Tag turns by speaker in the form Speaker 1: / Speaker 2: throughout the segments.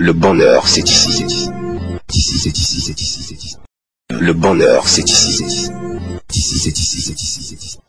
Speaker 1: Le bonheur, c'est ici, c'est ici. Ici, c'est ici, c'est ici, c'est ici. Le bonheur, c'est ici, c'est ici. Ici, c'est ici, c'est ici, c'est ici.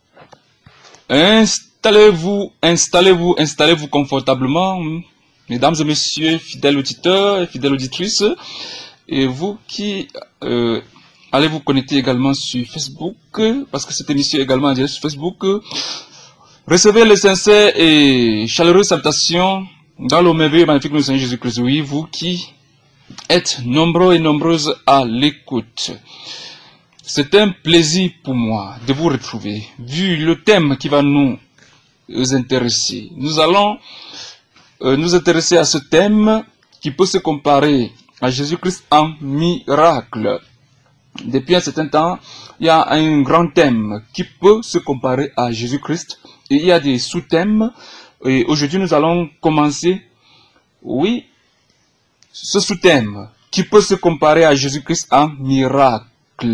Speaker 2: Installez-vous confortablement, mesdames et messieurs, fidèles auditeurs et fidèles auditrices, et vous qui allez vous connecter également sur Facebook, parce que cette émission est également en direct sur Facebook. Recevez les sincères et chaleureuses salutations dans le merveilleux et magnifique nom du Seigneur Jésus-Christ. Oui, vous qui êtes nombreux et nombreuses à l'écoute. C'est un plaisir pour moi de vous retrouver. Vu le thème qui va nous intéresser, nous allons nous intéresser à ce thème qui peut se comparer à Jésus-Christ en miracle. Depuis un certain temps, il y a un grand thème qui peut se comparer à Jésus-Christ et il y a des sous-thèmes. Et aujourd'hui, nous allons commencer, oui, ce sous-thème qui peut se comparer à Jésus-Christ en miracle.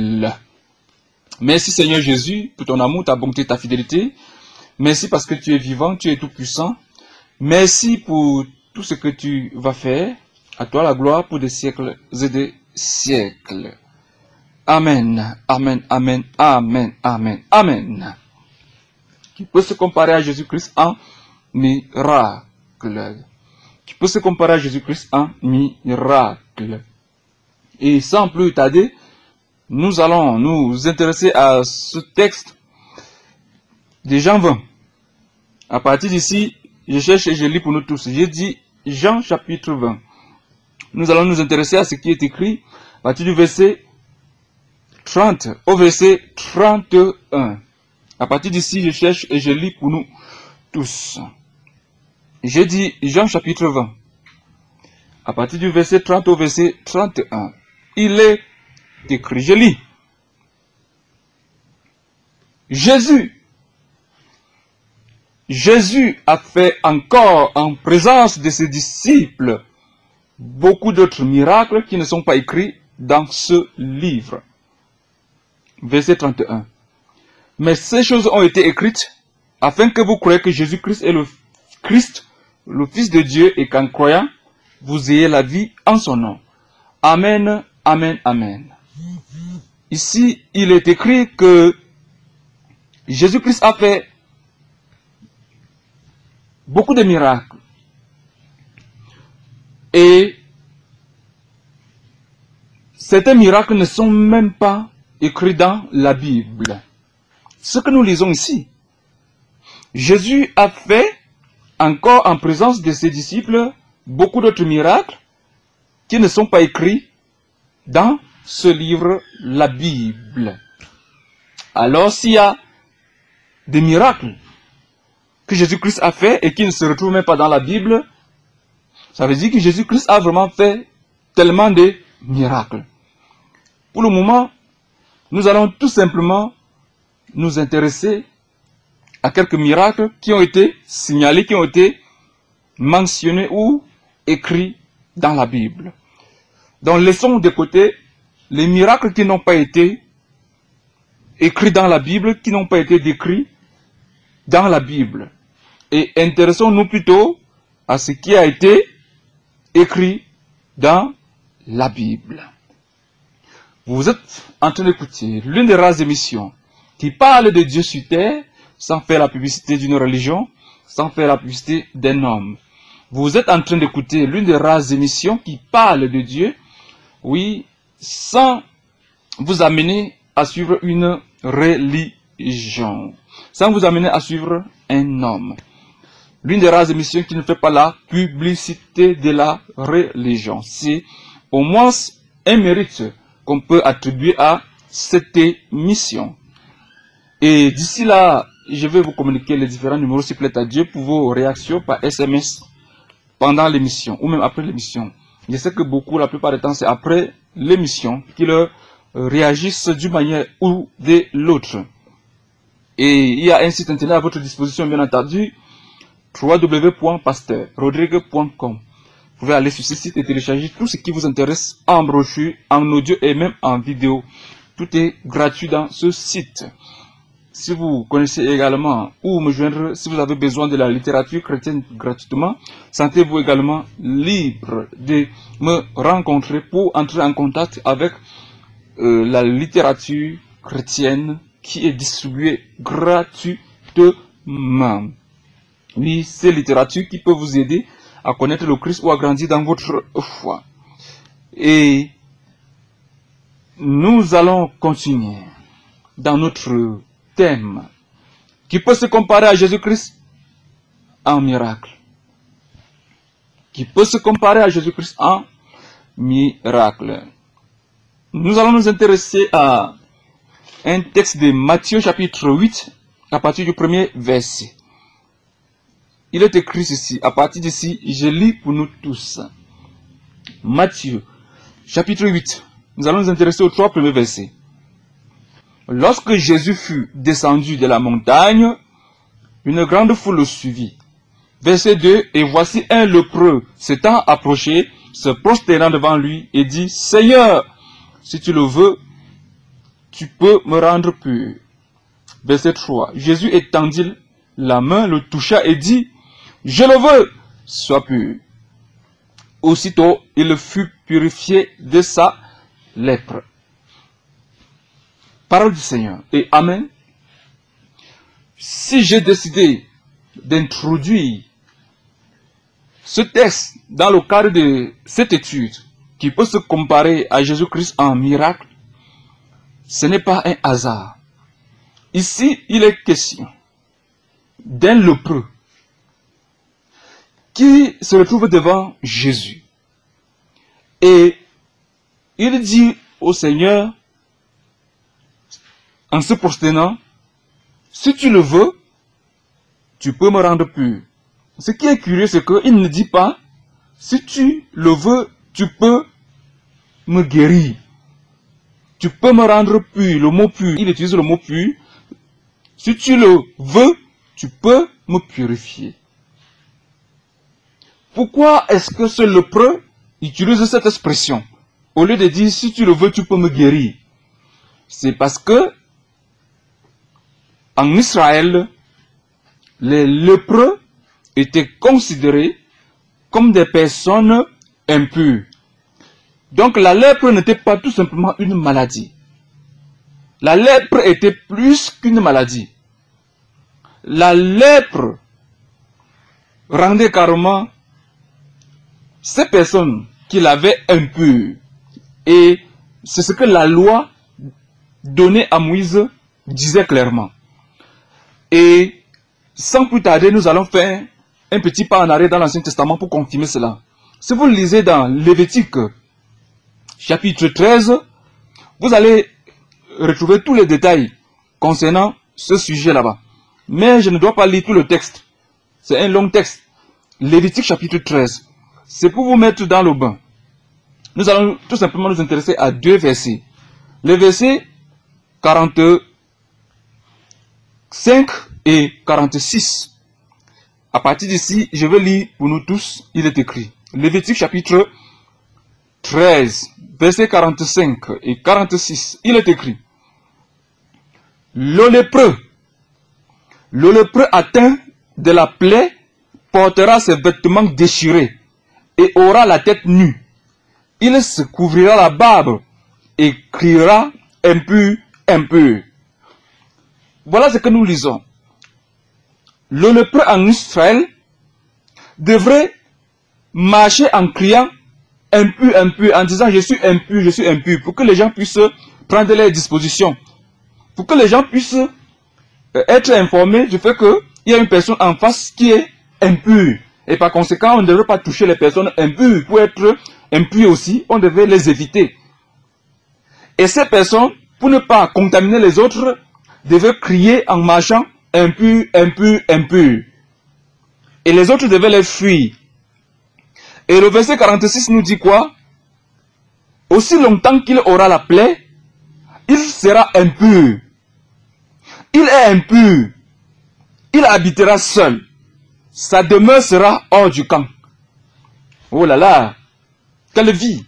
Speaker 2: Merci Seigneur Jésus pour ton amour, ta bonté, ta fidélité. Merci parce que tu es vivant, tu es tout puissant. Merci pour tout ce que tu vas faire. À toi la gloire pour des siècles et des siècles. Amen, amen, amen, amen, amen, amen. Qui peut se comparer à Jésus-Christ en miracle. Qui peut se comparer à Jésus-Christ en miracle. Et sans plus tarder, nous allons nous intéresser à ce texte de Jean 20. À partir d'ici, je cherche et je lis pour nous tous. J'ai dit Jean chapitre 20. Nous allons nous intéresser à ce qui est écrit à partir du verset 30 au verset 31. À partir d'ici, je cherche et je lis pour nous tous. J'ai dit Jean chapitre 20. À partir du verset 30 au verset 31. Il est écrit, je lis. Jésus a fait encore en présence de ses disciples beaucoup d'autres miracles qui ne sont pas écrits dans ce livre. Verset 31. Mais ces choses ont été écrites afin que vous croyiez que Jésus-Christ est le Christ, le Fils de Dieu, et qu'en croyant, vous ayez la vie en son nom. Amen, amen, amen. Ici, il est écrit que Jésus-Christ a fait beaucoup de miracles. Et certains miracles ne sont même pas écrits dans la Bible. Ce que nous lisons ici, Jésus a fait, encore en présence de ses disciples, beaucoup d'autres miracles qui ne sont pas écrits dans ce livre, la Bible. Alors, s'il y a des miracles que Jésus-Christ a fait et qui ne se retrouvent même pas dans la Bible, ça veut dire que Jésus-Christ a vraiment fait tellement de miracles. Pour le moment, nous allons tout simplement nous intéresser à quelques miracles qui ont été signalés, qui ont été mentionnés ou écrits dans la Bible. Donc laissons de côté les miracles qui n'ont pas été écrits dans la Bible, qui n'ont pas été décrits dans la Bible. Et intéressons-nous plutôt à ce qui a été écrit dans la Bible. Vous êtes en train d'écouter l'une des rares émissions qui parle de Dieu sur terre sans faire la publicité d'une religion, sans faire la publicité d'un homme. Vous êtes en train d'écouter l'une des rares émissions qui parle de Dieu, oui, sans vous amener à suivre une religion, sans vous amener à suivre un homme. L'une des rares émissions qui ne fait pas la publicité de la religion. C'est au moins un mérite qu'on peut attribuer à cette émission. Et d'ici là, je vais vous communiquer les différents numéros, s'il plaît à Dieu, pour vos réactions par SMS pendant l'émission ou même après l'émission. Je sais que beaucoup, la plupart du temps, c'est après l'émission qu'ils réagissent d'une manière ou de l'autre. Et il y a un site internet à votre disposition, bien entendu, www.pasteur-rodrigue.com. Vous pouvez aller sur ce site et télécharger tout ce qui vous intéresse en brochure, en audio et même en vidéo. Tout est gratuit dans ce site. si vous connaissez également ou me joindre, si vous avez besoin de la littérature chrétienne gratuitement, sentez-vous également libre de me rencontrer pour entrer en contact avec la littérature chrétienne qui est distribuée gratuitement. Oui, c'est littérature qui peut vous aider à connaître le Christ ou à grandir dans votre foi. Et nous allons continuer dans notre thème qui peut se comparer à Jésus-Christ en miracle. Qui peut se comparer à Jésus-Christ en miracle. Nous allons nous intéresser à un texte de Matthieu chapitre 8 à partir du premier verset. Il est écrit ceci, à partir d'ici, je lis pour nous tous. Matthieu chapitre 8. Nous allons nous intéresser aux 3 premiers versets. Lorsque Jésus fut descendu de la montagne, une grande foule le suivit. Verset 2, et voici un lépreux s'étant approché, se prosternant devant lui et dit, Seigneur, si tu le veux, tu peux me rendre pur. Verset 3, Jésus étendit la main, le toucha et dit, je le veux, sois pur. Aussitôt, il fut purifié de sa lèpre. Parole du Seigneur. Et Amen. Si j'ai décidé d'introduire ce texte dans le cadre de cette étude qui peut se comparer à Jésus-Christ en miracle, ce n'est pas un hasard. Ici, il est question d'un lépreux qui se retrouve devant Jésus. Et il dit au Seigneur, en se prosternant, si tu le veux, tu peux me rendre pur. Ce qui est curieux, c'est qu'il ne dit pas, si tu le veux, tu peux me guérir. Tu peux me rendre pur. Le mot pur, il utilise le mot pur. Si tu le veux, tu peux me purifier. Pourquoi est-ce que ce lépreux utilise cette expression? Au lieu de dire, si tu le veux, tu peux me guérir. C'est parce que, en Israël, les lépreux étaient considérés comme des personnes impures. Donc la lèpre n'était pas tout simplement une maladie. La lèpre était plus qu'une maladie. La lèpre rendait carrément ces personnes qui l'avaient impures. Et c'est ce que la loi donnée à Moïse disait clairement. Et sans plus tarder, nous allons faire un petit pas en arrière dans l'Ancien Testament pour confirmer cela. Si vous lisez dans Lévitique, chapitre 13, vous allez retrouver tous les détails concernant ce sujet là-bas. Mais je ne dois pas lire tout le texte. C'est un long texte. Lévitique, chapitre 13. C'est pour vous mettre dans le bain. Nous allons tout simplement nous intéresser à 2 versets. Les versets 45 et 46. À partir d'ici, je vais lire pour nous tous. Il est écrit. Lévitique chapitre 13, versets 45 et 46. Il est écrit. Le lépreux atteint de la plaie portera ses vêtements déchirés et aura la tête nue. Il se couvrira la barbe et criera impur, impur. Voilà ce que nous lisons. Le lépreux en Israël devrait marcher en criant impur, impur, en disant je suis impur, pour que les gens puissent prendre leurs dispositions, pour que les gens puissent être informés du fait qu'il y a une personne en face qui est impure. Et par conséquent, on ne devrait pas toucher les personnes impures. Pour être impur aussi, on devait les éviter. Et ces personnes, pour ne pas contaminer les autres, devaient crier en marchant impur, impur, impur. Et les autres devaient les fuir. Et le verset 46 nous dit quoi? Aussi longtemps qu'il aura la plaie, il sera impur. Il est impur. Il habitera seul. Sa demeure sera hors du camp. Oh là là, quelle vie!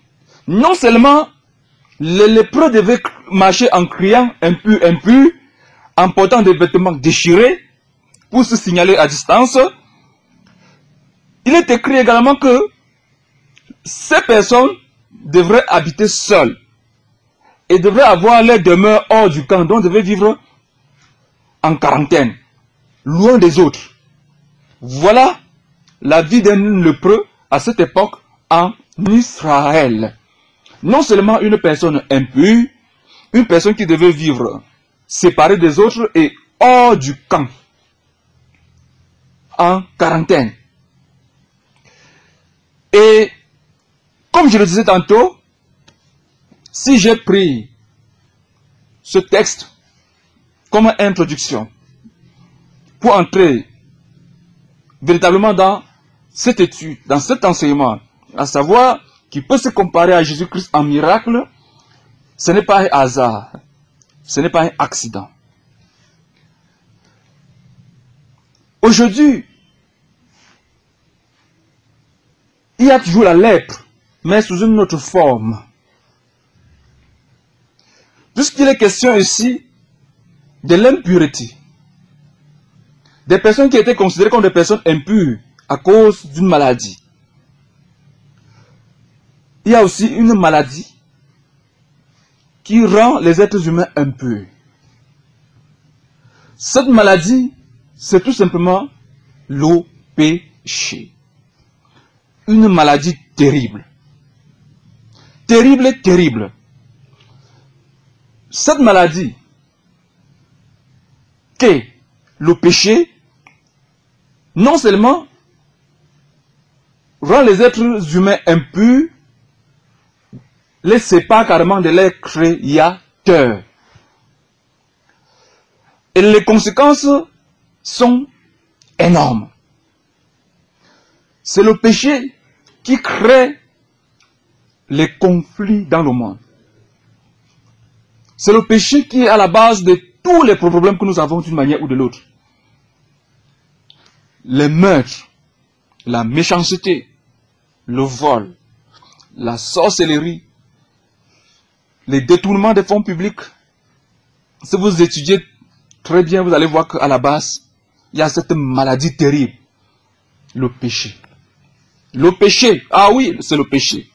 Speaker 2: Non seulement les lépreux devaient marcher en criant impur, impur, en portant des vêtements déchirés pour se signaler à distance. Il est écrit également que ces personnes devraient habiter seules et devraient avoir leur demeure hors du camp, donc devraient vivre en quarantaine, loin des autres. Voilà la vie d'un lépreux à cette époque en Israël. Non seulement une personne impure, une personne qui devait vivre séparée des autres et hors du camp, en quarantaine. Et comme je le disais tantôt, si j'ai pris ce texte comme introduction pour entrer véritablement dans cette étude, dans cet enseignement, à savoir qui peut se comparer à Jésus-Christ en miracle, ce n'est pas un hasard, ce n'est pas un accident. Aujourd'hui, il y a toujours la lèpre, mais sous une autre forme. Puisqu'il est question ici de l'impureté, des personnes qui étaient considérées comme des personnes impures à cause d'une maladie. Il y a aussi une maladie qui rend les êtres humains impurs. Cette maladie, c'est tout simplement le péché. Une maladie terrible. Terrible et terrible. Cette maladie, qu'est le péché, non seulement rend les êtres humains impurs, les sépare carrément de leur créateur. Et les conséquences sont énormes. C'est le péché qui crée les conflits dans le monde. C'est le péché qui est à la base de tous les problèmes que nous avons d'une manière ou de l'autre. Les meurtres, la méchanceté, le vol, la sorcellerie, les détournements des fonds publics. Si vous étudiez très bien, vous allez voir qu'à la base, il y a cette maladie terrible. Le péché. Le péché. Ah oui, c'est le péché.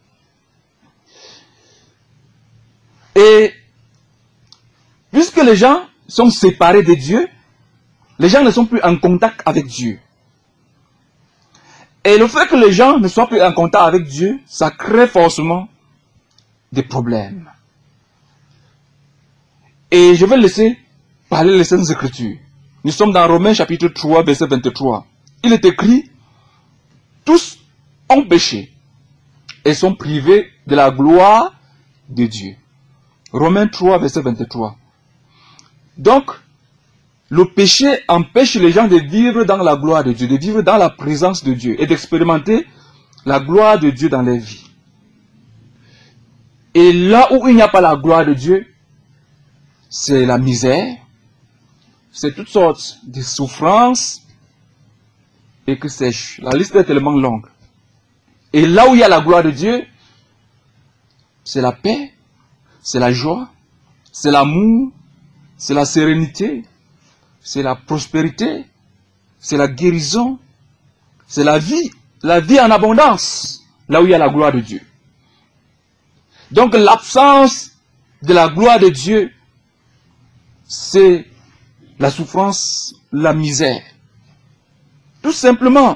Speaker 2: Et puisque les gens sont séparés de Dieu, les gens ne sont plus en contact avec Dieu. Et le fait que les gens ne soient plus en contact avec Dieu, ça crée forcément des problèmes. Et je vais laisser parler les Saintes Écritures. Nous sommes dans Romains chapitre 3, verset 23. Il est écrit, tous ont péché et sont privés de la gloire de Dieu. Romains 3, verset 23. Donc, le péché empêche les gens de vivre dans la gloire de Dieu, de vivre dans la présence de Dieu et d'expérimenter la gloire de Dieu dans leur vie. Et là où il n'y a pas la gloire de Dieu, c'est la misère, c'est toutes sortes de souffrances et que sais-je. La liste est tellement longue. Et là où il y a la gloire de Dieu, c'est la paix, c'est la joie, c'est l'amour, c'est la sérénité, c'est la prospérité, c'est la guérison, c'est la vie en abondance, là où il y a la gloire de Dieu. Donc l'absence de la gloire de Dieu, c'est la souffrance, la misère. Tout simplement.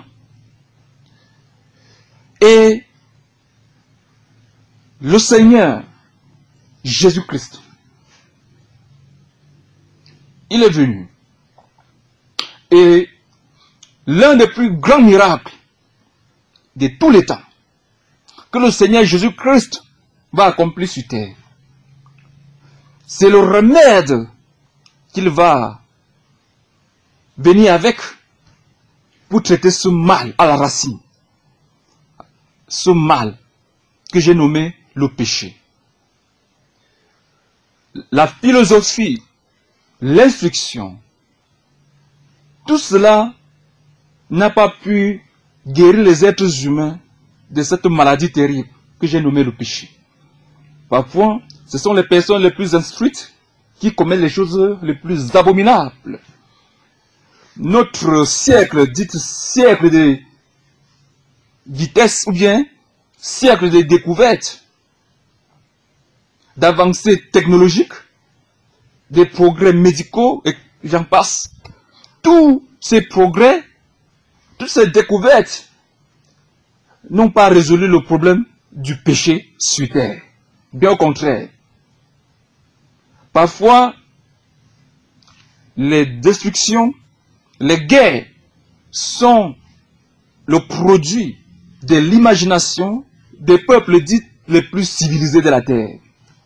Speaker 2: Et le Seigneur, Jésus-Christ, il est venu. Et l'un des plus grands miracles de tous les temps que le Seigneur Jésus-Christ va accomplir sur terre, c'est le remède qu'il va venir avec pour traiter ce mal à la racine. Ce mal que j'ai nommé le péché. La philosophie, l'instruction, tout cela n'a pas pu guérir les êtres humains de cette maladie terrible que j'ai nommée le péché. Parfois, ce sont les personnes les plus instruites qui commettent les choses les plus abominables. Notre siècle, dit siècle de vitesse ou bien siècle de découverte, d'avancées technologiques, des progrès médicaux, et j'en passe. Tous ces progrès, toutes ces découvertes n'ont pas résolu le problème du péché sur terre. Bien au contraire. Parfois, les destructions, les guerres sont le produit de l'imagination des peuples dits les plus civilisés de la terre.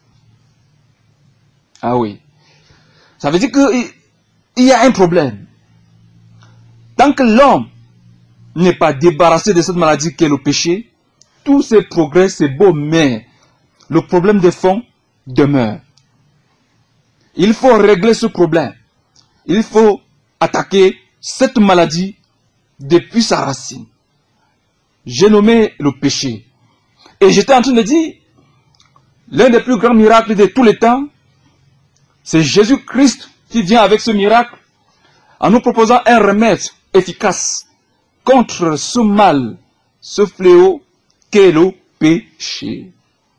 Speaker 2: Ah oui. Ça veut dire qu'il y a un problème. Tant que l'homme n'est pas débarrassé de cette maladie qu'est le péché, tous ces progrès, c'est beau, mais le problème de fond demeure. Il faut régler ce problème. Il faut attaquer cette maladie depuis sa racine. J'ai nommé le péché. Et j'étais en train de dire, l'un des plus grands miracles de tous les temps, c'est Jésus-Christ qui vient avec ce miracle en nous proposant un remède efficace contre ce mal, ce fléau qu'est le péché.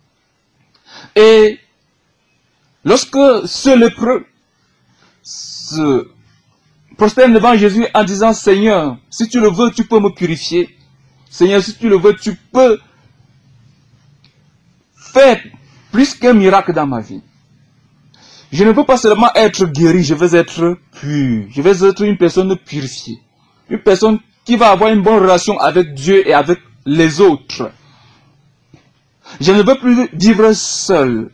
Speaker 2: Et lorsque ce lépreux se prosterne devant Jésus en disant, Seigneur, si tu le veux, tu peux me purifier. Seigneur, si tu le veux, tu peux faire plus qu'un miracle dans ma vie. Je ne veux pas seulement être guéri, je veux être pur. Je veux être une personne purifiée. Une personne qui va avoir une bonne relation avec Dieu et avec les autres. Je ne veux plus vivre seul.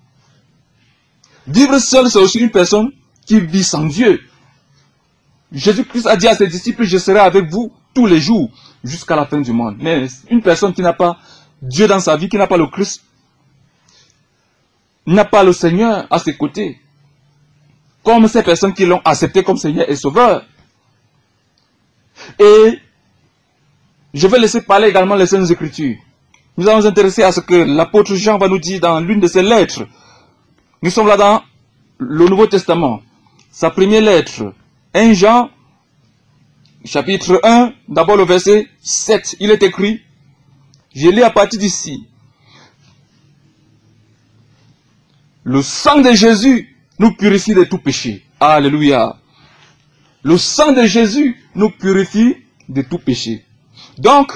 Speaker 2: Vivre seul, c'est aussi une personne qui vit sans Dieu. Jésus-Christ a dit à ses disciples, je serai avec vous tous les jours jusqu'à la fin du monde. Mais une personne qui n'a pas Dieu dans sa vie, qui n'a pas le Christ, n'a pas le Seigneur à ses côtés. Comme ces personnes qui l'ont accepté comme Seigneur et Sauveur. Et je vais laisser parler également les Saintes Écritures. Nous allons nous intéresser à ce que l'apôtre Jean va nous dire dans l'une de ses lettres. Nous sommes là dans le Nouveau Testament. Sa première lettre, 1 Jean, chapitre 1, d'abord le verset 7. Il est écrit, je lis à partir d'ici. Le sang de Jésus nous purifie de tout péché. Alléluia. Le sang de Jésus nous purifie de tout péché. Donc,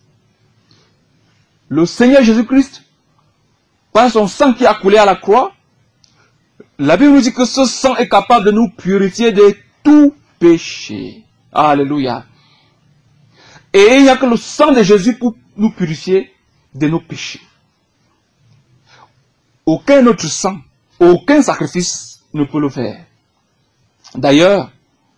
Speaker 2: le Seigneur Jésus-Christ, par son sang qui a coulé à la croix, la Bible nous dit que ce sang est capable de nous purifier de tout péché. Alléluia. Et il n'y a que le sang de Jésus pour nous purifier de nos péchés. Aucun autre sang, aucun sacrifice ne peut le faire. D'ailleurs,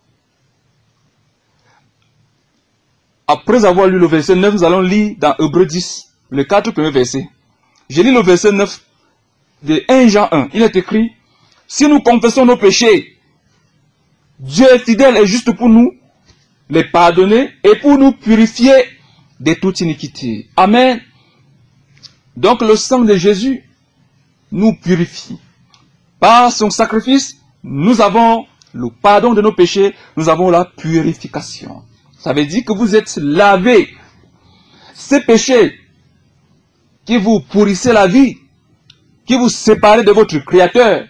Speaker 2: après avoir lu le verset 9, nous allons lire dans Hébreux 10, les 4 premiers versets. Je lis le verset 9 de 1 Jean 1. Il est écrit, si nous confessons nos péchés, Dieu est fidèle et juste pour nous les pardonner et pour nous purifier de toute iniquité. Amen. Donc le sang de Jésus nous purifie. Par son sacrifice, nous avons le pardon de nos péchés, nous avons la purification. Ça veut dire que vous êtes lavés. Ces péchés qui vous pourrissaient la vie, qui vous séparaient de votre Créateur,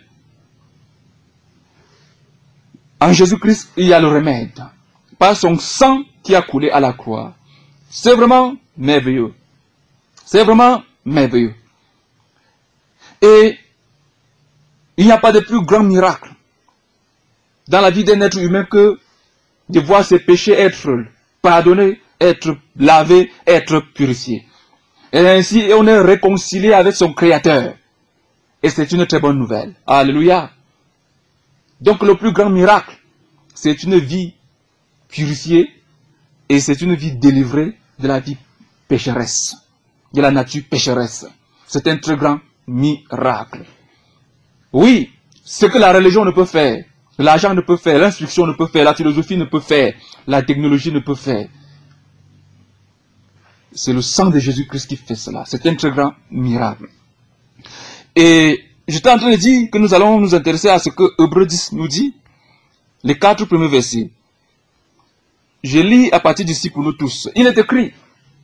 Speaker 2: en Jésus-Christ, il y a le remède. Par son sang qui a coulé à la croix. C'est vraiment merveilleux. C'est vraiment merveilleux. Et il n'y a pas de plus grand miracle dans la vie d'un être humain que de voir ses péchés être pardonnés, être lavés, être purifiés. Et ainsi, on est réconcilié avec son Créateur. Et c'est une très bonne nouvelle. Alléluia. Donc le plus grand miracle, c'est une vie purifiée et c'est une vie délivrée de la vie pécheresse, de la nature pécheresse. C'est un très grand miracle. Oui, ce que la religion ne peut faire, l'argent ne peut faire, l'instruction ne peut faire, la philosophie ne peut faire, la technologie ne peut faire. C'est le sang de Jésus-Christ qui fait cela. C'est un très grand miracle. Et j'étais en train de dire que nous allons nous intéresser à ce que Hébreux 10 nous dit, les 4 premiers versets. Je lis à partir d'ici pour nous tous. Il est écrit,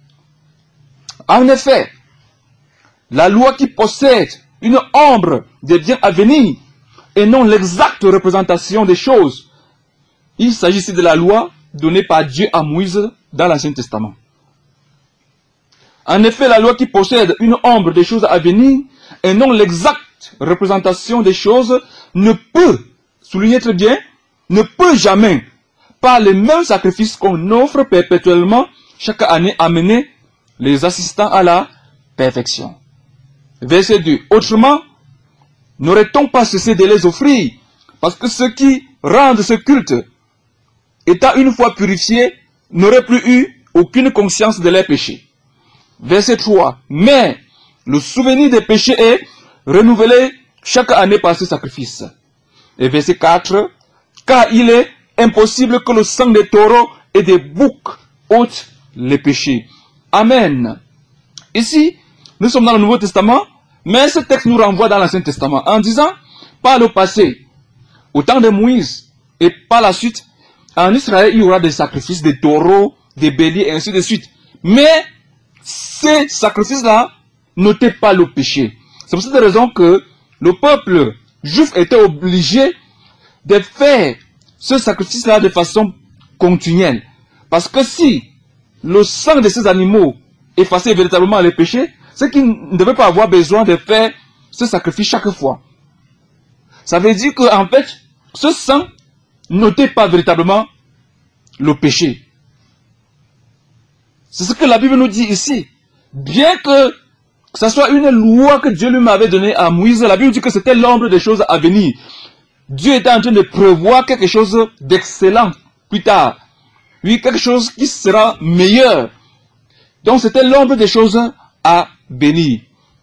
Speaker 2: en effet, la loi qui possède une ombre des biens à venir et non l'exacte représentation des choses. Il s'agit ici de la loi donnée par Dieu à Moïse dans l'Ancien Testament. En effet, la loi qui possède une ombre des choses à venir et non l'exacte représentation des choses ne peut, soulignez très bien, ne peut jamais, par les mêmes sacrifices qu'on offre perpétuellement chaque année, amener les assistants à la perfection. Verset 2. Autrement, n'aurait-on pas cessé de les offrir? Parce que ceux qui rendent ce culte, étant une fois purifiés, n'auraient plus eu aucune conscience de leurs péchés. Verset 3. Mais le souvenir des péchés est renouvelé chaque année par ce sacrifice. Et verset 4. Car il est impossible que le sang des taureaux et des boucs ôte les péchés. Amen. Ici, nous sommes dans le Nouveau Testament, mais ce texte nous renvoie dans l'Ancien Testament en disant, par le passé, au temps de Moïse, et par la suite, en Israël, il y aura des sacrifices, des taureaux, des béliers, et ainsi de suite. Mais ces sacrifices-là n'ôtaient pas le péché. C'est pour cette raison que le peuple juif était obligé de faire ce sacrifice-là de façon continuelle. Parce que si le sang de ces animaux effaçait véritablement les péchés, c'est qu'ils ne devaient pas avoir besoin de faire ce sacrifice chaque fois. Ça veut dire qu'en fait, ce sang n'ôtait pas véritablement le péché. C'est ce que la Bible nous dit ici. Bien que ce soit une loi que Dieu lui avait donnée à Moïse, la Bible dit que c'était l'ombre des choses à venir. Dieu était en train de prévoir quelque chose d'excellent plus tard. Oui, quelque chose qui sera meilleur. Donc c'était l'ombre des choses à venir.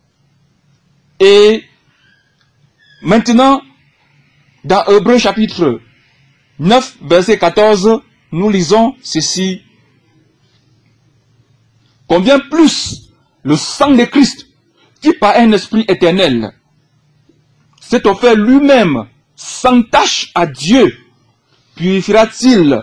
Speaker 2: Et maintenant, dans Hébreux chapitre 9, verset 14, nous lisons ceci. Combien plus le sang de Christ, qui par un esprit éternel s'est offert lui-même sans tache à Dieu, purifiera-t-il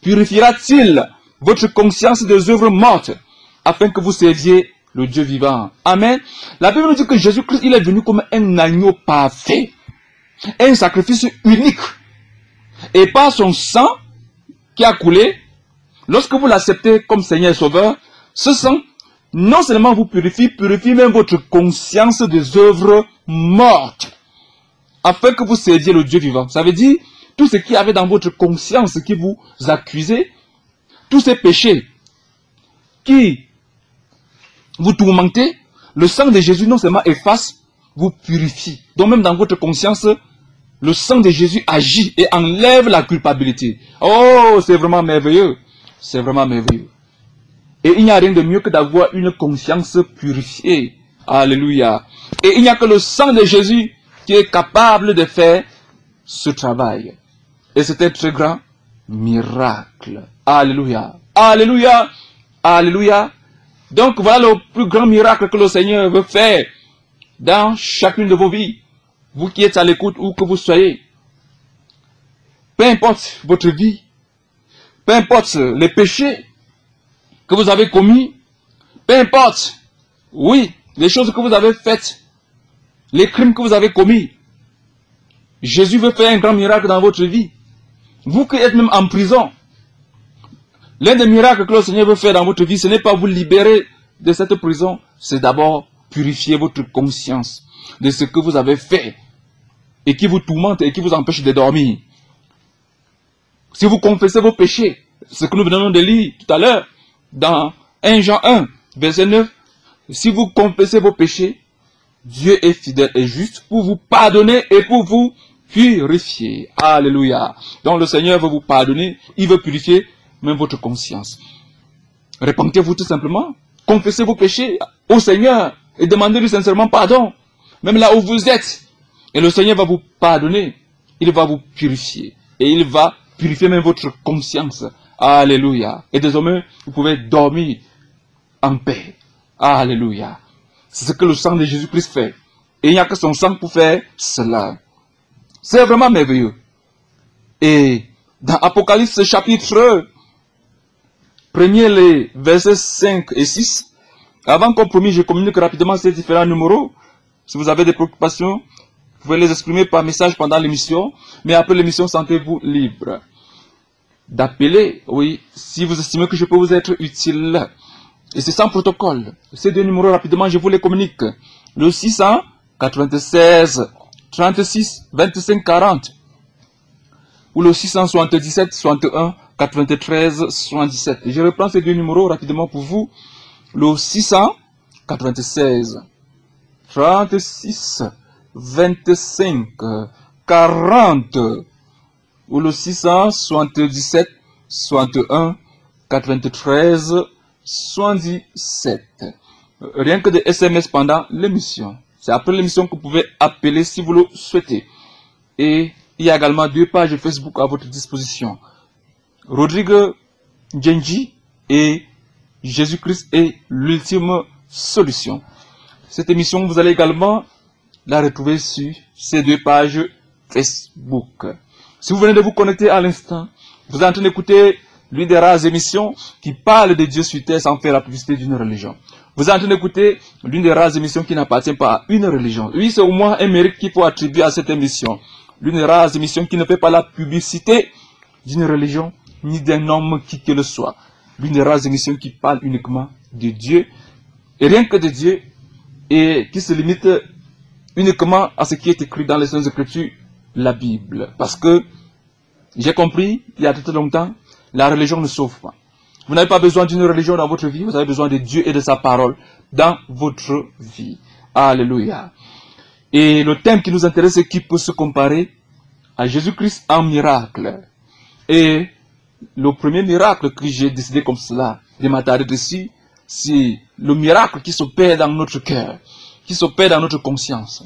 Speaker 2: votre conscience des œuvres mortes, afin que vous serviez le Dieu vivant. Amen. La Bible nous dit que Jésus-Christ, il est venu comme un agneau parfait, un sacrifice unique. Et par son sang qui a coulé, lorsque vous l'acceptez comme Seigneur et Sauveur, ce sang, non seulement vous purifie même votre conscience des œuvres mortes, afin que vous serviez le Dieu vivant. Ça veut dire, tout ce qui avait dans votre conscience qui vous accusait, tous ces péchés qui vous tourmentez, le sang de Jésus non seulement efface, vous purifie. Donc même dans votre conscience, le sang de Jésus agit et enlève la culpabilité. Oh, c'est vraiment merveilleux. C'est vraiment merveilleux. Et il n'y a rien de mieux que d'avoir une conscience purifiée. Alléluia. Et il n'y a que le sang de Jésus qui est capable de faire ce travail. Et c'est un très grand miracle. Alléluia. Alléluia. Alléluia. Donc voilà le plus grand miracle que le Seigneur veut faire dans chacune de vos vies. Vous qui êtes à l'écoute, où que vous soyez. Peu importe votre vie. Peu importe les péchés que vous avez commis. Peu importe, oui, les choses que vous avez faites. Les crimes que vous avez commis. Jésus veut faire un grand miracle dans votre vie. Vous qui êtes même en prison. L'un des miracles que le Seigneur veut faire dans votre vie, ce n'est pas vous libérer de cette prison. C'est d'abord purifier votre conscience de ce que vous avez fait. Et qui vous tourmente et qui vous empêche de dormir. Si vous confessez vos péchés, ce que nous venons de lire tout à l'heure, dans 1 Jean 1, verset 9, si vous confessez vos péchés, Dieu est fidèle et juste pour vous pardonner et pour vous purifier. Alléluia. Donc le Seigneur veut vous pardonner, il veut purifier même votre conscience. Repentez-vous tout simplement, confessez vos péchés au Seigneur et demandez-lui sincèrement pardon, même là où vous êtes. Et le Seigneur va vous pardonner, il va vous purifier et il va purifier même votre conscience. Alléluia. Et désormais, vous pouvez dormir en paix. Alléluia. C'est ce que le sang de Jésus-Christ fait. Et il n'y a que son sang pour faire cela. C'est vraiment merveilleux. Et dans Apocalypse chapitre 1er, les versets 5 et 6, avant qu'on promisse, je communique rapidement ces différents numéros. Si vous avez des préoccupations, vous pouvez les exprimer par message pendant l'émission. Mais après l'émission, sentez-vous libre d'appeler, oui, si vous estimez que je peux vous être utile. Et c'est sans protocole. Ces deux numéros, rapidement, je vous les communique. Le 696 36 25 40 ou le 677 61 93 77. Je reprends ces deux numéros rapidement pour vous. Le 696 36 25 40 ou le 677 61 93 77. Rien que des SMS pendant l'émission. C'est après l'émission que vous pouvez appeler si vous le souhaitez. Et il y a également 2 pages Facebook à votre disposition. Rodrigue Djenji et Jésus-Christ est l'ultime solution. Cette émission, vous allez également la retrouver sur ces 2 pages Facebook. Si vous venez de vous connecter à l'instant, vous êtes en train d'écouter l'une des rares émissions qui parle de Dieu sur terre sans faire la publicité d'une religion. Vous êtes en train d'écouter l'une des rares émissions qui n'appartient pas à une religion. Oui, c'est au moins un mérite qu'il faut attribuer à cette émission. L'une des rares émissions qui ne fait pas la publicité d'une religion ni d'un homme qui que le soit. L'une des rares émissions qui parle uniquement de Dieu, et rien que de Dieu, et qui se limite uniquement à ce qui est écrit dans les Saintes Écritures, la Bible. Parce que, j'ai compris, il y a très longtemps, la religion ne sauve pas. Vous n'avez pas besoin d'une religion dans votre vie, vous avez besoin de Dieu et de sa parole dans votre vie. Alléluia. Et le thème qui nous intéresse, c'est qui peut se comparer à Jésus-Christ en miracle. Et le premier miracle que j'ai décidé comme cela de m'attarder dessus, c'est le miracle qui s'opère dans notre cœur, qui s'opère dans notre conscience.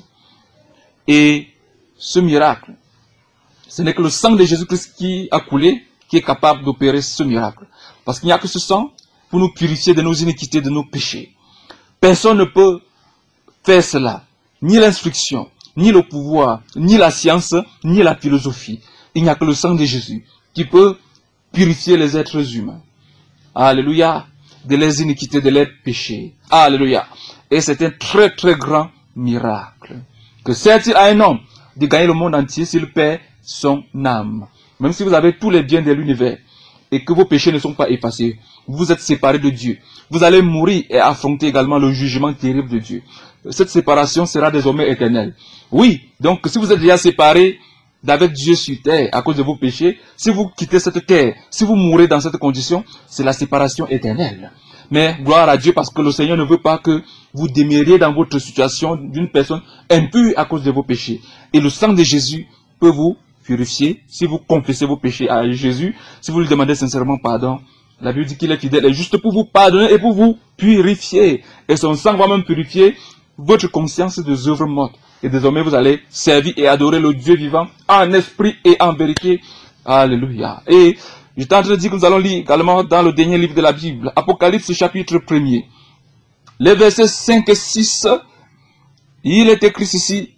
Speaker 2: Et ce miracle, ce n'est que le sang de Jésus-Christ qui a coulé, qui est capable d'opérer ce miracle. Parce qu'il n'y a que ce sang pour nous purifier de nos iniquités, de nos péchés. Personne ne peut faire cela. Ni l'instruction, ni le pouvoir, ni la science, ni la philosophie. Il n'y a que le sang de Jésus qui peut purifier les êtres humains. Alléluia. De leurs iniquités, de leurs péchés. Alléluia. Et c'est un très très grand miracle. Que sert-il à un homme de gagner le monde entier s'il perd son âme? Même si vous avez tous les biens de l'univers et que vos péchés ne sont pas effacés, vous êtes séparés de Dieu. Vous allez mourir et affronter également le jugement terrible de Dieu. Cette séparation sera désormais éternelle. Oui, donc si vous êtes déjà séparés d'avec Dieu sur terre à cause de vos péchés, si vous quittez cette terre, si vous mourrez dans cette condition, c'est la séparation éternelle. Mais gloire à Dieu parce que le Seigneur ne veut pas que vous demeuriez dans votre situation d'une personne impure à cause de vos péchés. Et le sang de Jésus peut vous purifier si vous confessez vos péchés à Jésus, si vous lui demandez sincèrement pardon. La Bible dit qu'il est fidèle et juste pour vous pardonner et pour vous purifier. Et son sang va même purifier votre conscience des œuvres mortes. Et désormais vous allez servir et adorer le Dieu vivant en esprit et en vérité. Alléluia. Et j'étais en train de dire que nous allons lire également dans le dernier livre de la Bible, Apocalypse chapitre 1er. Les versets 5 et 6, il est écrit ici.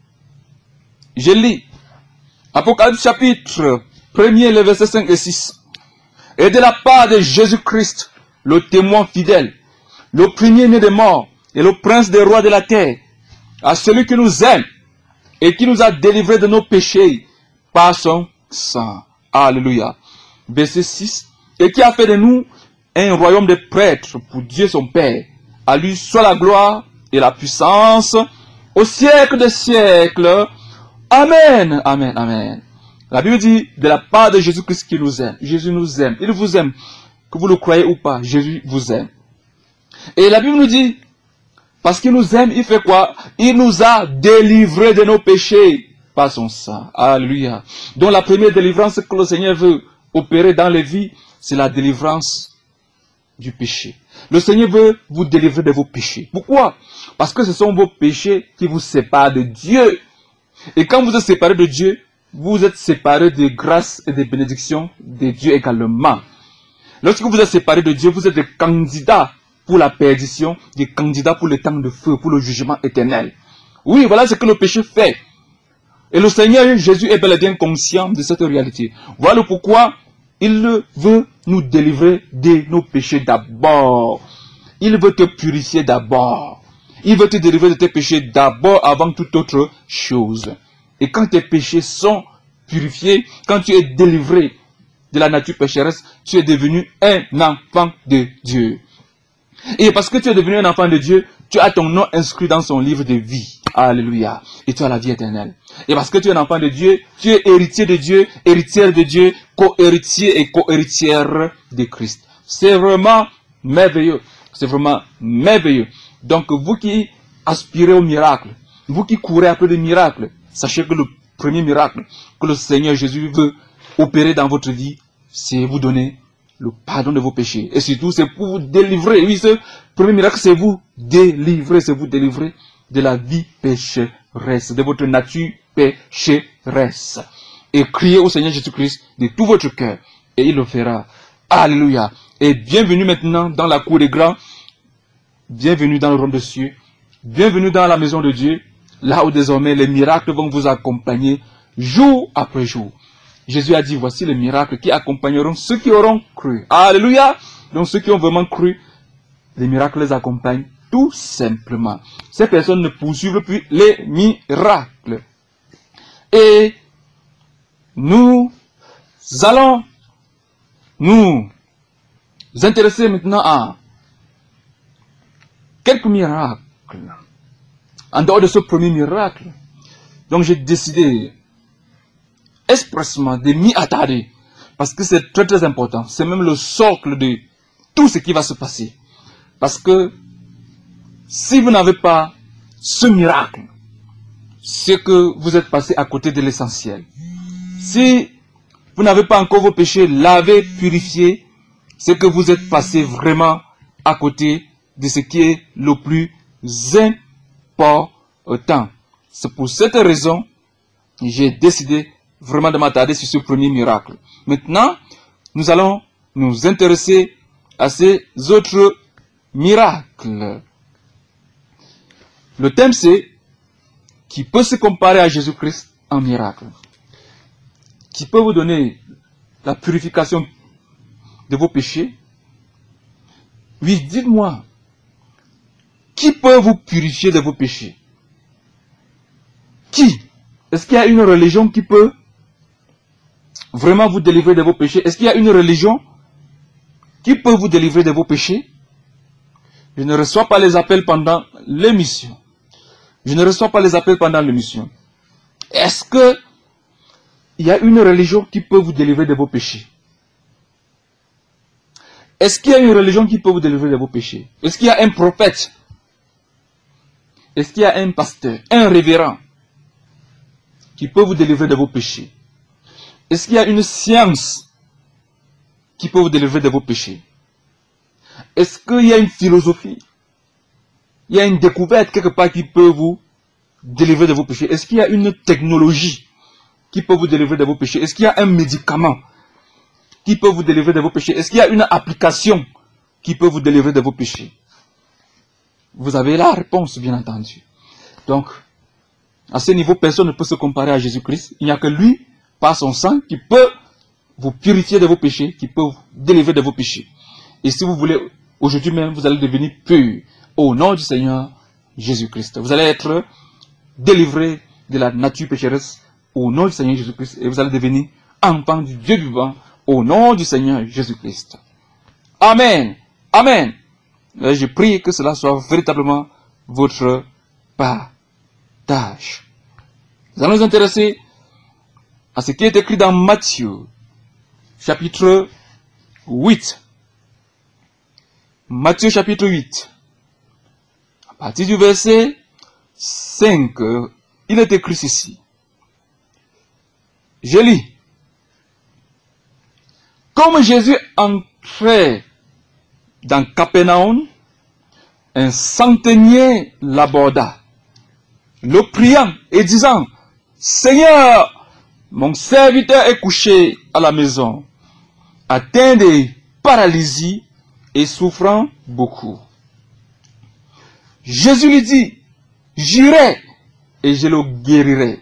Speaker 2: Je lis. Apocalypse chapitre 1er, les versets 5 et 6. Et de la part de Jésus-Christ, le témoin fidèle, le premier-né des morts et le prince des rois de la terre, à celui qui nous aime et qui nous a délivrés de nos péchés par son sang. Alléluia. Verset 6. Et qui a fait de nous un royaume de prêtres pour Dieu son Père. À lui soit la gloire et la puissance au siècle des siècles. Amen. Amen. Amen. La Bible dit de la part de Jésus-Christ qui nous aime. Jésus nous aime. Il vous aime. Que vous le croyez ou pas, Jésus vous aime. Et la Bible nous dit, parce qu'il nous aime, il fait quoi? Il nous a délivrés de nos péchés par son sang. Alléluia. Donc la première délivrance que le Seigneur veut opérer dans les vies, c'est la délivrance du péché. Le Seigneur veut vous délivrer de vos péchés. Pourquoi? Parce que ce sont vos péchés qui vous séparent de Dieu. Et quand vous êtes séparés de Dieu, vous êtes séparés de grâce et de bénédiction de Dieu également. Lorsque vous êtes séparés de Dieu, vous êtes des candidats pour la perdition, des candidats pour le temps de feu, pour le jugement éternel. Oui, voilà ce que le péché fait. Et le Seigneur Jésus est bel et bien conscient de cette réalité. Voilà pourquoi il veut nous délivrer de nos péchés d'abord. Il veut te purifier d'abord. Il veut te délivrer de tes péchés d'abord avant toute autre chose. Et quand tes péchés sont purifiés, quand tu es délivré de la nature pécheresse, tu es devenu un enfant de Dieu. Et parce que tu es devenu un enfant de Dieu, tu as ton nom inscrit dans son livre de vie. Alléluia. Et tu as la vie éternelle. Et parce que tu es un enfant de Dieu, tu es héritier de Dieu, héritière de Dieu, co-héritier et co-héritière de Christ. C'est vraiment merveilleux. C'est vraiment merveilleux. Donc vous qui aspirez au miracle, vous qui courez après le miracle, sachez que le premier miracle que le Seigneur Jésus veut opérer dans votre vie, c'est vous donner le pardon de vos péchés. Et surtout, c'est pour vous délivrer. Oui, ce premier miracle, c'est vous délivrer. C'est vous délivrer de la vie pécheresse, de votre nature pécheresse. Et criez au Seigneur Jésus-Christ de tout votre cœur. Et il le fera. Alléluia. Et bienvenue maintenant dans la cour des grands. Bienvenue dans le royaume des cieux. Bienvenue dans la maison de Dieu. Là où désormais les miracles vont vous accompagner jour après jour. Jésus a dit, voici les miracles qui accompagneront ceux qui auront cru. Alléluia. Donc ceux qui ont vraiment cru, les miracles les accompagnent tout simplement. Ces personnes ne poursuivent plus les miracles. Et nous allons nous intéresser maintenant à quelques miracles. En dehors de ce premier miracle, donc j'ai décidé expressement de m'y attarder, parce que c'est très très important. C'est même le socle de tout ce qui va se passer. Parce que si vous n'avez pas ce miracle, c'est que vous êtes passé à côté de l'essentiel. Si vous n'avez pas encore vos péchés lavés, purifiés, c'est que vous êtes passé vraiment à côté de ce qui est le plus important. C'est pour cette raison que j'ai décidé vraiment de m'attarder sur ce premier miracle. Maintenant, nous allons nous intéresser à ces autres miracles. Le thème c'est qui peut se comparer à Jésus-Christ en miracle, qui peut vous donner la purification de vos péchés. Oui, dites-moi, qui peut vous purifier de vos péchés? Qui? Est-ce qu'il y a une religion qui peut vraiment vous délivrer de vos péchés? Est-ce qu'il y a une religion qui peut vous délivrer de vos péchés? Je ne reçois pas les appels pendant l'émission. Je ne reçois pas les appels pendant l'émission. Est-ce que il y a une religion qui peut vous délivrer de vos péchés? Est-ce qu'il y a une religion qui peut vous délivrer de vos péchés? Est-ce qu'il y a un prophète? Est-ce qu'il y a un pasteur, un révérend qui peut vous délivrer de vos péchés? Est-ce qu'il y a une science qui peut vous délivrer de vos péchés? Est-ce qu'il y a une philosophie? Il y a une découverte quelque part qui peut vous délivrer de vos péchés? Est-ce qu'il y a une technologie qui peut vous délivrer de vos péchés? Est-ce qu'il y a un médicament qui peut vous délivrer de vos péchés? Est-ce qu'il y a une application qui peut vous délivrer de vos péchés? Vous avez la réponse, bien entendu. Donc, à ce niveau, personne ne peut se comparer à Jésus-Christ. Il n'y a que lui, par son sang, qui peut vous purifier de vos péchés, qui peut vous délivrer de vos péchés. Et si vous voulez, aujourd'hui même, vous allez devenir pur au nom du Seigneur Jésus-Christ. Vous allez être délivré de la nature pécheresse au nom du Seigneur Jésus-Christ. Et vous allez devenir enfant du Dieu vivant au nom du Seigneur Jésus-Christ. Amen. Amen. Et je prie que cela soit véritablement votre partage. Nous allons nous intéresser à ce qui est écrit dans Matthieu, chapitre 8. Matthieu, chapitre 8. À partir du verset 5, il est écrit ceci. Je lis. Comme Jésus entrait dans Capernaum, un centenier l'aborda, le priant et disant, Seigneur, mon serviteur est couché à la maison, atteint de paralysie et souffrant beaucoup. Jésus lui dit, j'irai et je le guérirai.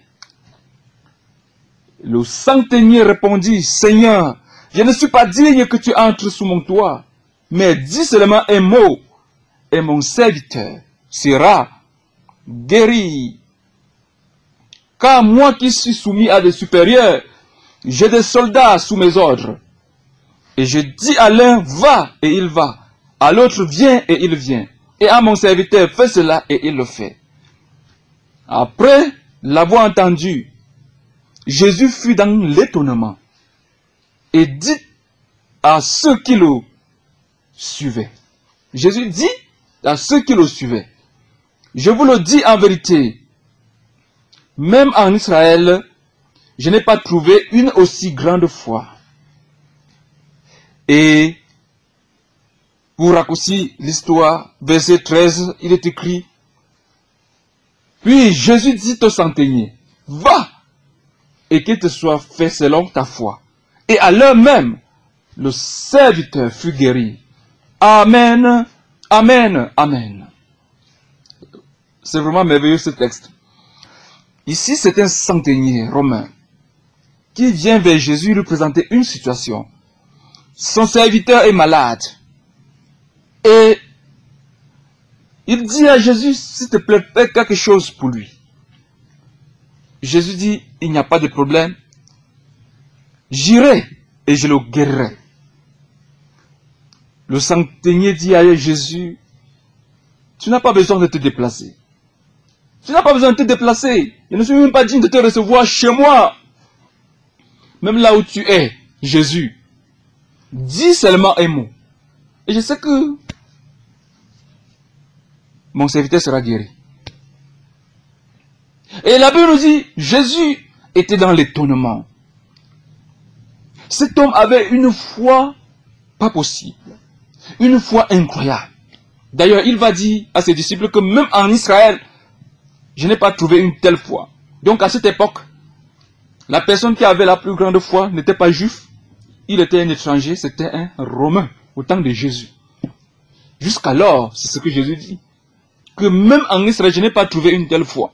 Speaker 2: Le centenier répondit, Seigneur, je ne suis pas digne que tu entres sous mon toit, mais dis seulement un mot, et mon serviteur sera guéri. Car moi qui suis soumis à des supérieurs, j'ai des soldats sous mes ordres. Et je dis à l'un, va, et il va. À l'autre, viens, et il vient. Et à mon serviteur, fais cela, et il le fait. Après l'avoir entendu, Jésus fut dans l'étonnement et dit à ceux qui le suivaient. Jésus dit à ceux qui le suivaient, je vous le dis en vérité, même en Israël, je n'ai pas trouvé une aussi grande foi. Et pour raccourcir l'histoire, verset 13, il est écrit, puis Jésus dit au centenier, va, et qu'il te soit fait selon ta foi. Et à l'heure même, le serviteur fut guéri. Amen, amen, amen. C'est vraiment merveilleux ce texte. Ici, c'est un centenier romain qui vient vers Jésus lui présenter une situation. Son serviteur est malade. Et il dit à Jésus, s'il te plaît, fais quelque chose pour lui. Jésus dit, il n'y a pas de problème. J'irai et je le guérirai. Le centenier dit à Jésus, tu n'as pas besoin de te déplacer. Tu n'as pas besoin de te déplacer. Je ne suis même pas digne de te recevoir chez moi. Même là où tu es, Jésus, dis seulement un mot. Et je sais que mon serviteur sera guéri. Et la Bible nous dit, Jésus était dans l'étonnement. Cet homme avait une foi pas possible. Une foi incroyable. D'ailleurs, il va dire à ses disciples que même en Israël, je n'ai pas trouvé une telle foi. Donc à cette époque, la personne qui avait la plus grande foi n'était pas juif. Il était un étranger, c'était un Romain au temps de Jésus. Jusqu'alors, c'est ce que Jésus dit, que même en Israël, je n'ai pas trouvé une telle foi.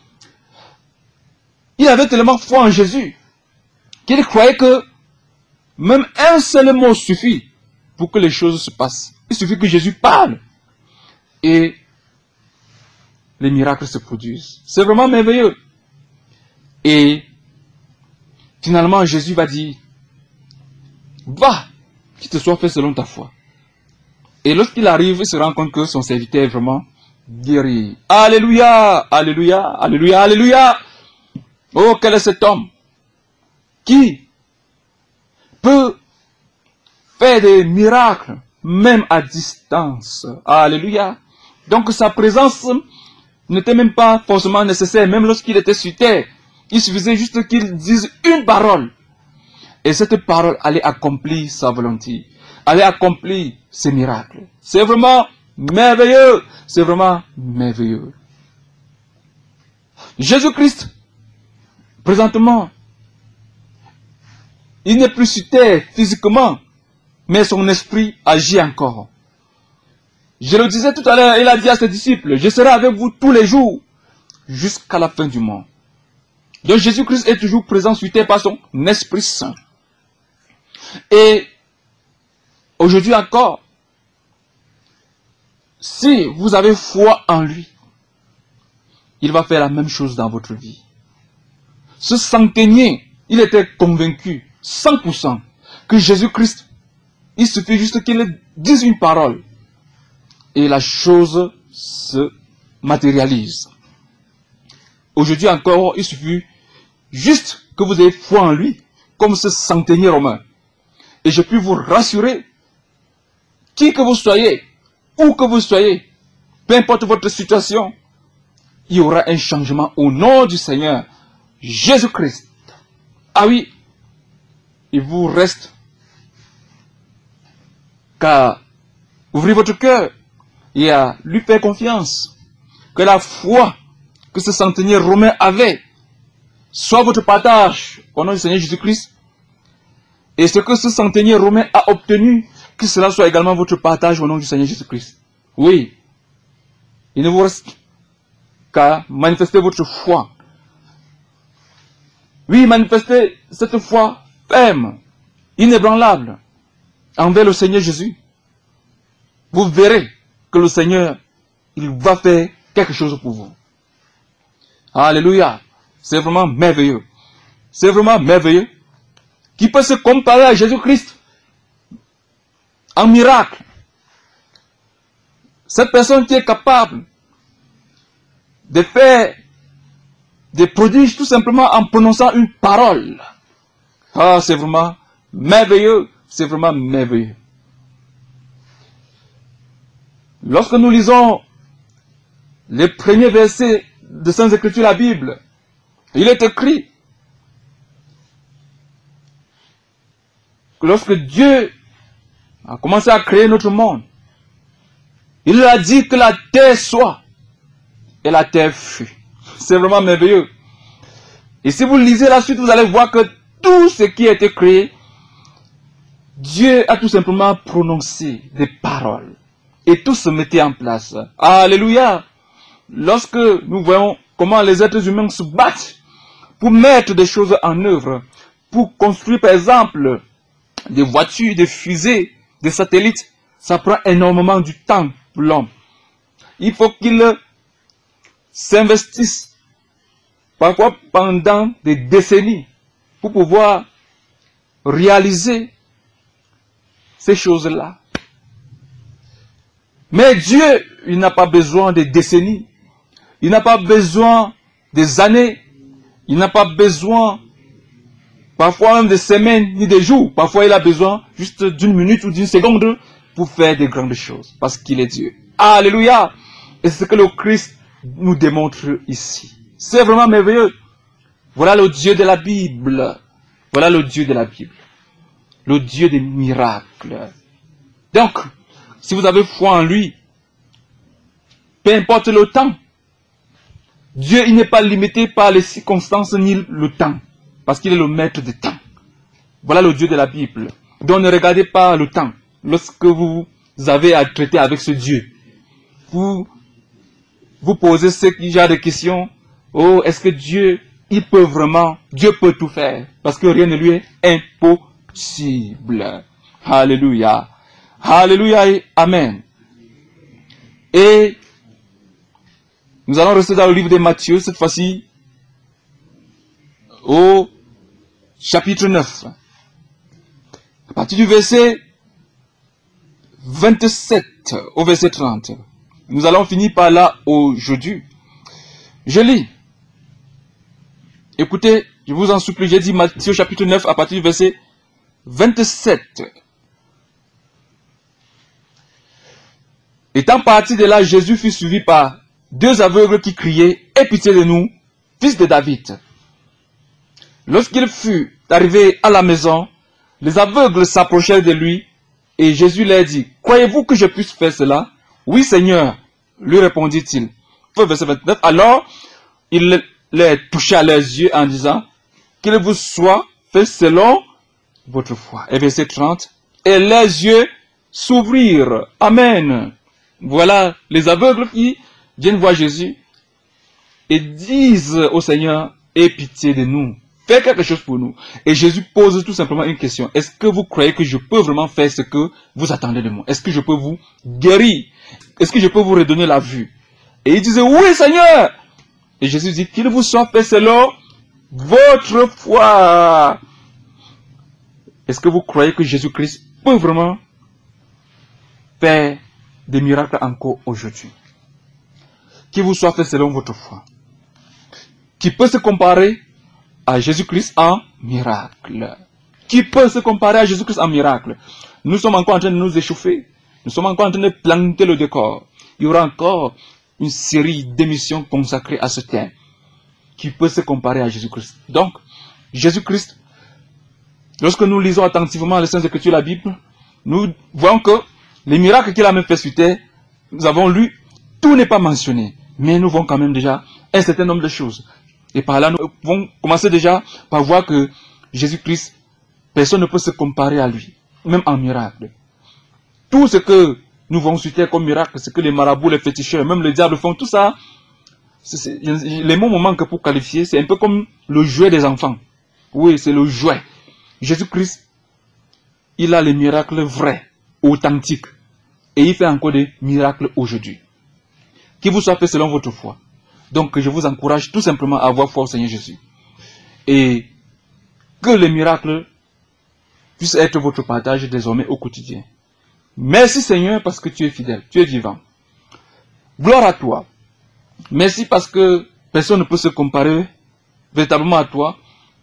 Speaker 2: Il avait tellement foi en Jésus qu'il croyait que même un seul mot suffit pour que les choses se passent. Il suffit que Jésus parle et les miracles se produisent. C'est vraiment merveilleux. Et finalement, Jésus va dire, va, qu'il te soit fait selon ta foi. Et lorsqu'il arrive, il se rend compte que son serviteur est vraiment guéri. Alléluia, alléluia, alléluia, alléluia. Oh, quel est cet homme qui peut faire des miracles même à distance. Alléluia. Donc sa présence n'était même pas forcément nécessaire, même lorsqu'il était sur terre. Il suffisait juste qu'il dise une parole. Et cette parole allait accomplir sa volonté, allait accomplir ses miracles. C'est vraiment merveilleux. C'est vraiment merveilleux. Jésus-Christ, présentement, il n'est plus sur terre physiquement, mais son esprit agit encore. Je le disais tout à l'heure, il a dit à ses disciples, je serai avec vous tous les jours, jusqu'à la fin du monde. Donc Jésus-Christ est toujours présent sur terre par son Esprit Saint. Et aujourd'hui encore, si vous avez foi en lui, il va faire la même chose dans votre vie. Ce centenier, il était convaincu, 100%, que Jésus-Christ, il suffit juste qu'il dise une parole, et la chose se matérialise. Aujourd'hui encore, il suffit juste que vous ayez foi en lui, comme ce centenier romain. Et je puis vous rassurer, qui que vous soyez, où que vous soyez, peu importe votre situation, il y aura un changement au nom du Seigneur Jésus-Christ. Ah oui, il vous reste qu'à ouvrir votre cœur et à lui faire confiance. Que la foi que ce centenier romain avait soit votre partage au nom du Seigneur Jésus-Christ. Et ce que ce centenier romain a obtenu, que cela soit également votre partage au nom du Seigneur Jésus-Christ. Oui, il ne vous reste qu'à manifester votre foi. Oui, manifestez cette foi ferme, inébranlable, envers le Seigneur Jésus. Vous verrez que le Seigneur, il va faire quelque chose pour vous. Alléluia. C'est vraiment merveilleux. C'est vraiment merveilleux. Qui peut se comparer à Jésus-Christ en miracle? Cette personne qui est capable de faire des prodiges tout simplement en prononçant une parole. Ah, c'est vraiment merveilleux. C'est vraiment merveilleux. Lorsque nous lisons les premiers versets de Sainte Écriture, la Bible, il est écrit que lorsque Dieu a commencé à créer notre monde, il a dit que la terre soit, et la terre fut. C'est vraiment merveilleux. Et si vous lisez la suite, vous allez voir que tout ce qui a été créé, Dieu a tout simplement prononcé des paroles. Et tout se mettait en place. Alléluia. Lorsque nous voyons comment les êtres humains se battent pour mettre des choses en œuvre, pour construire par exemple des voitures, des fusées, des satellites, ça prend énormément du temps pour l'homme. Il faut qu'il s'investisse parfois pendant des décennies pour pouvoir réaliser ces choses-là. Mais Dieu, il n'a pas besoin des décennies, il n'a pas besoin des années, il n'a pas besoin parfois même des semaines ni des jours. Parfois il a besoin juste d'une minute ou d'une seconde pour faire de grandes choses, parce qu'il est Dieu. Alléluia! Et c'est ce que le Christ nous démontre ici. C'est vraiment merveilleux. Voilà le Dieu de la Bible. Voilà le Dieu de la Bible. Le Dieu des miracles. Donc, si vous avez foi en lui, peu importe le temps, Dieu il n'est pas limité par les circonstances ni le temps, parce qu'il est le maître du temps. Voilà le Dieu de la Bible. Donc ne regardez pas le temps lorsque vous avez à traiter avec ce Dieu. Vous posez ce genre de questions. Oh, est-ce que Dieu, il peut vraiment, Dieu peut tout faire, parce que rien ne lui est impossible. Alléluia. Alléluia et Amen. Et nous allons rester dans le livre de Matthieu, cette fois-ci, au chapitre 9. À partir du verset 27 au verset 30. Nous allons finir par là aujourd'hui. Je lis. Écoutez, je vous en supplie, j'ai dit Matthieu chapitre 9 à partir du verset 27. Étant parti de là, Jésus fut suivi par 2 aveugles qui criaient « Aie pitié de nous, fils de David !» Lorsqu'il fut arrivé à la maison, les aveugles s'approchèrent de lui et Jésus leur dit « Croyez-vous que je puisse faire cela ?»« Oui, Seigneur, lui répondit-il. » Verset 29. Alors, il les toucha à leurs yeux en disant « Qu'il vous soit fait selon votre foi. » Et verset 30. Et leurs yeux s'ouvrirent. Amen. Voilà les aveugles qui viennent voir Jésus et disent au Seigneur, aie pitié de nous, fais quelque chose pour nous. Et Jésus pose tout simplement une question. Est-ce que vous croyez que je peux vraiment faire ce que vous attendez de moi? Est-ce que je peux vous guérir? Est-ce que je peux vous redonner la vue? Et il disait, oui Seigneur. Et Jésus dit, qu'il vous soit fait selon votre foi. Est-ce que vous croyez que Jésus-Christ peut vraiment faire des miracles encore aujourd'hui? Qu'il vous soit fait selon votre foi. Qui peut se comparer à Jésus-Christ en miracle? Qui peut se comparer à Jésus-Christ en miracle? Nous sommes encore en train de nous échauffer. Nous sommes encore en train de planter le décor. Il y aura encore une série d'émissions consacrées à ce thème. Qui peut se comparer à Jésus-Christ? Donc, Jésus-Christ, lorsque nous lisons attentivement les Saintes Écritures, la Bible, nous voyons que les miracles qu'il a même fait sur terre, nous avons lu, tout n'est pas mentionné. Mais nous voyons quand même déjà un certain nombre de choses. Et par là, nous pouvons commencer déjà par voir que Jésus-Christ, personne ne peut se comparer à lui, même en miracle. Tout ce que nous voyons sur terre comme miracle, ce que les marabouts, les féticheurs, même les diables font, tout ça, Les mots me manquent pour qualifier, c'est un peu comme le jouet des enfants. Oui, c'est le jouet. Jésus-Christ, il a les miracles vrais, authentiques. Et il fait encore des miracles aujourd'hui. Qu'il vous soit fait selon votre foi. Donc je vous encourage tout simplement à avoir foi au Seigneur Jésus. Et que les miracles puissent être votre partage désormais au quotidien. Merci Seigneur parce que tu es fidèle, tu es vivant. Gloire à toi. Merci parce que personne ne peut se comparer véritablement à toi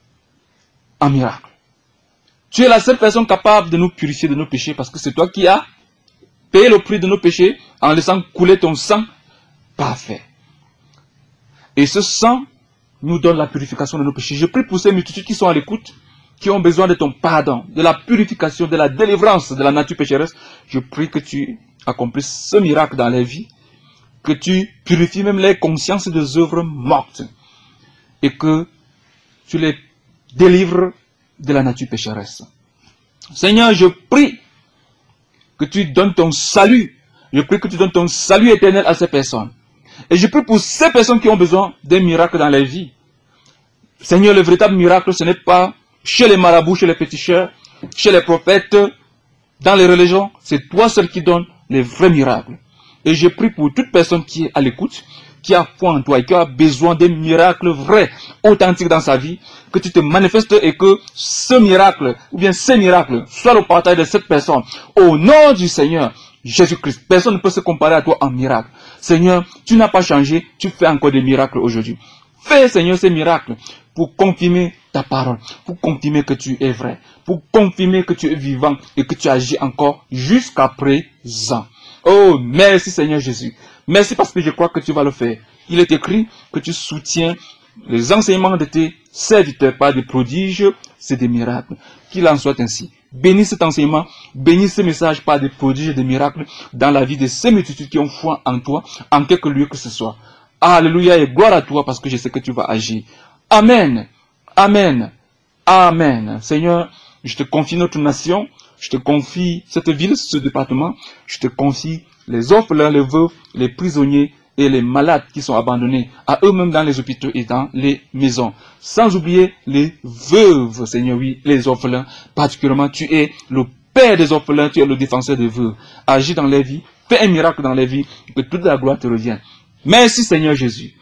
Speaker 2: en miracle. Tu es la seule personne capable de nous purifier de nos péchés parce que c'est toi qui as payé le prix de nos péchés en laissant couler ton sang parfait. Et ce sang nous donne la purification de nos péchés. Je prie pour ces multitudes qui sont à l'écoute, qui ont besoin de ton pardon, de la purification, de la délivrance de la nature pécheresse. Je prie que tu accomplisses ce miracle dans leur vie, que tu purifies même les consciences des œuvres mortes et que tu les délivres de la nature pécheresse. Seigneur, je prie que tu donnes ton salut. Je prie que tu donnes ton salut éternel à ces personnes. Et je prie pour ces personnes qui ont besoin d'un miracle dans leur vie. Seigneur, le véritable miracle, ce n'est pas chez les marabouts, chez les féticheurs, chez les prophètes, dans les religions. C'est toi seul qui donnes les vrais miracles. Et je prie pour toute personne qui est à l'écoute, qui a foi en toi et qui a besoin d'un miracle vrai, authentique dans sa vie, que tu te manifestes et que ce miracle, ou bien ces miracles, soient le partage de cette personne. Au nom du Seigneur Jésus-Christ, personne ne peut se comparer à toi en miracle. Seigneur, tu n'as pas changé, tu fais encore des miracles aujourd'hui. Fais, Seigneur, ces miracles pour confirmer ta parole, pour confirmer que tu es vrai, pour confirmer que tu es vivant et que tu agis encore jusqu'à présent. Oh, merci Seigneur Jésus. Merci parce que je crois que tu vas le faire. Il est écrit que tu soutiens les enseignements de tes serviteurs par des prodiges, c'est des miracles. Qu'il en soit ainsi. Bénis cet enseignement, bénis ce message par des prodiges et des miracles dans la vie de ces multitudes qui ont foi en toi, en quelque lieu que ce soit. Alléluia et gloire à toi parce que je sais que tu vas agir. Amen. Amen. Amen. Seigneur, je te confie notre nation, je te confie cette ville, ce département, je te confie les orphelins, les veuves, les prisonniers et les malades qui sont abandonnés à eux-mêmes dans les hôpitaux et dans les maisons. Sans oublier les veuves, Seigneur, oui, les orphelins. Particulièrement, tu es le Père des orphelins, tu es le défenseur des veuves. Agis dans les vies, fais un miracle dans les vies, que toute la gloire te revienne. Merci Seigneur Jésus.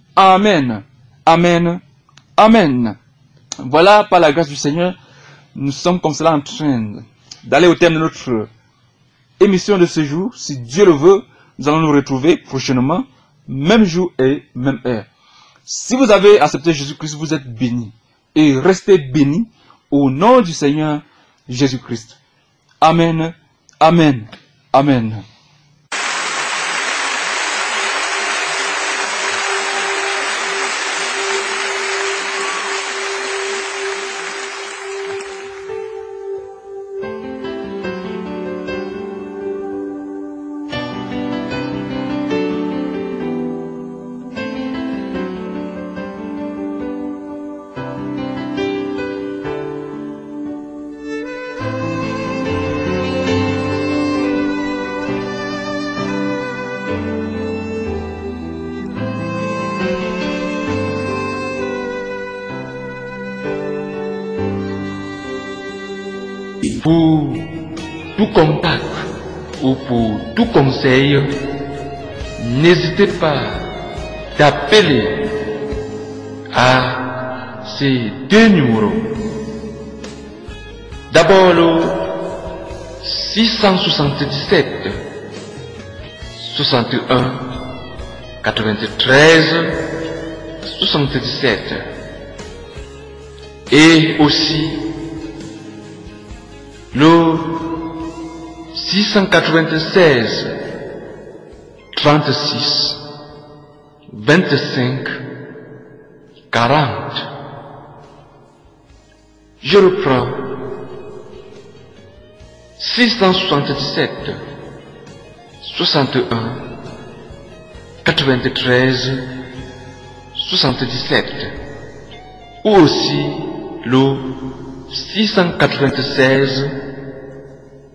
Speaker 2: Amen. Amen. Amen. Voilà, par la grâce du Seigneur, nous sommes comme cela en train d'aller au terme de notre émission de ce jour. Si Dieu le veut, nous allons nous retrouver prochainement, même jour et même heure. Si vous avez accepté Jésus-Christ, vous êtes bénis. Et restez bénis au nom du Seigneur Jésus-Christ. Amen. Amen. Amen.
Speaker 3: Pour tout contact ou pour tout conseil, n'hésitez pas d'appeler à ces deux numéros. D'abord le 677 61 93 77 et aussi le 696 36 25 40. Je reprends. 677 61 93 77 ou aussi le 696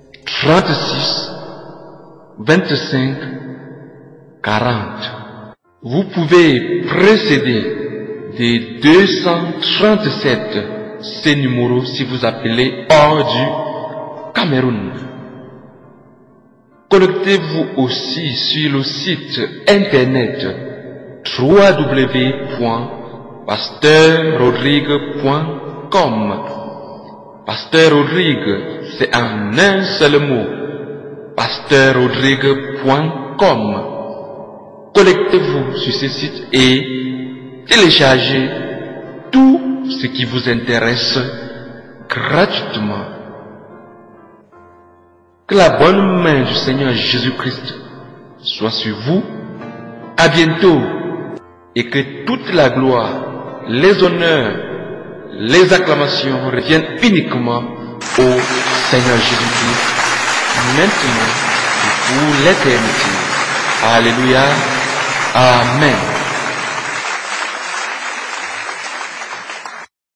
Speaker 3: 36 25 40. Vous pouvez précéder des 237 ces numéros si vous appelez hors du Cameroun. Connectez-vous aussi sur le site internet www.pasteur-rodrigue.com. Pasteur Rodrigue, c'est en un seul mot. pasteur-rodrigue.com. Connectez-vous sur ce site et téléchargez tout ce qui vous intéresse gratuitement. Que la bonne main du Seigneur Jésus-Christ soit sur vous. À bientôt. Et que toute la gloire, les honneurs, les acclamations reviennent uniquement au Seigneur Jésus-Christ, maintenant et pour l'éternité. Alléluia. Amen.